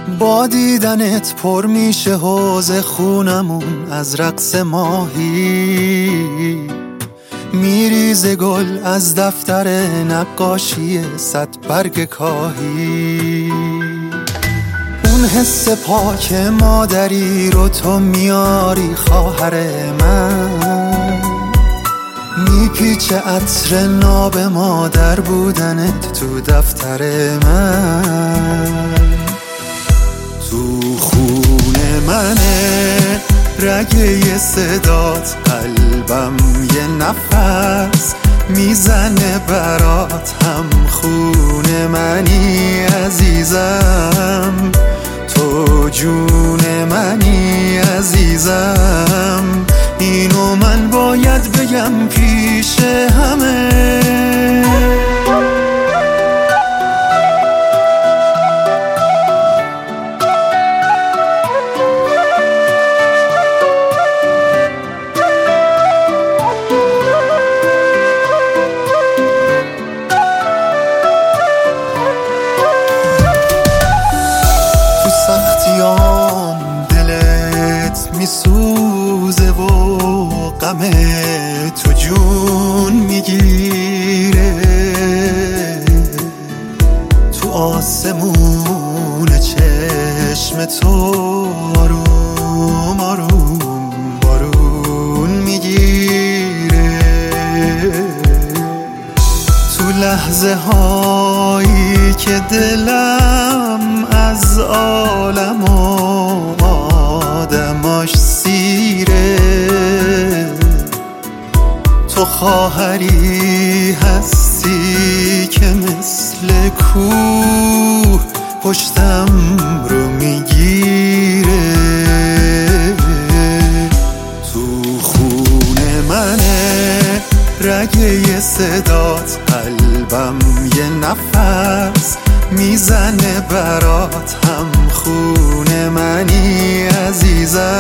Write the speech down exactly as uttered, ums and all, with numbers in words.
با دیدنت پر میشه حوض خونمون از رقص ماهی، میریزه گل از دفتر نقاشی صد برگ کاهی. اون حس پاک مادری رو تو میاری خواهر من، میپیچه عطر ناب مادر بودنت تو دفتر من. تو خونه منه رگه صدات، قلبم یه نفس میزنه برات، هم خونه منی عزیزم، تو جون منی عزیزم. اینو من باید بگم پیش همه. سختیام دلت میسوزه و غم تو جون میگیره، تو آسمون چشم تو آروم آروم بارون میگیره. تو لحظه هایی که دلم از عالم و آدماش سیره، تو خواهری هستی که مثل کوه پشتم رو میگیره. تو خونه منه رگه صدات، قلبم یه نفس میزنه برات، هم خونه منی عزیزم،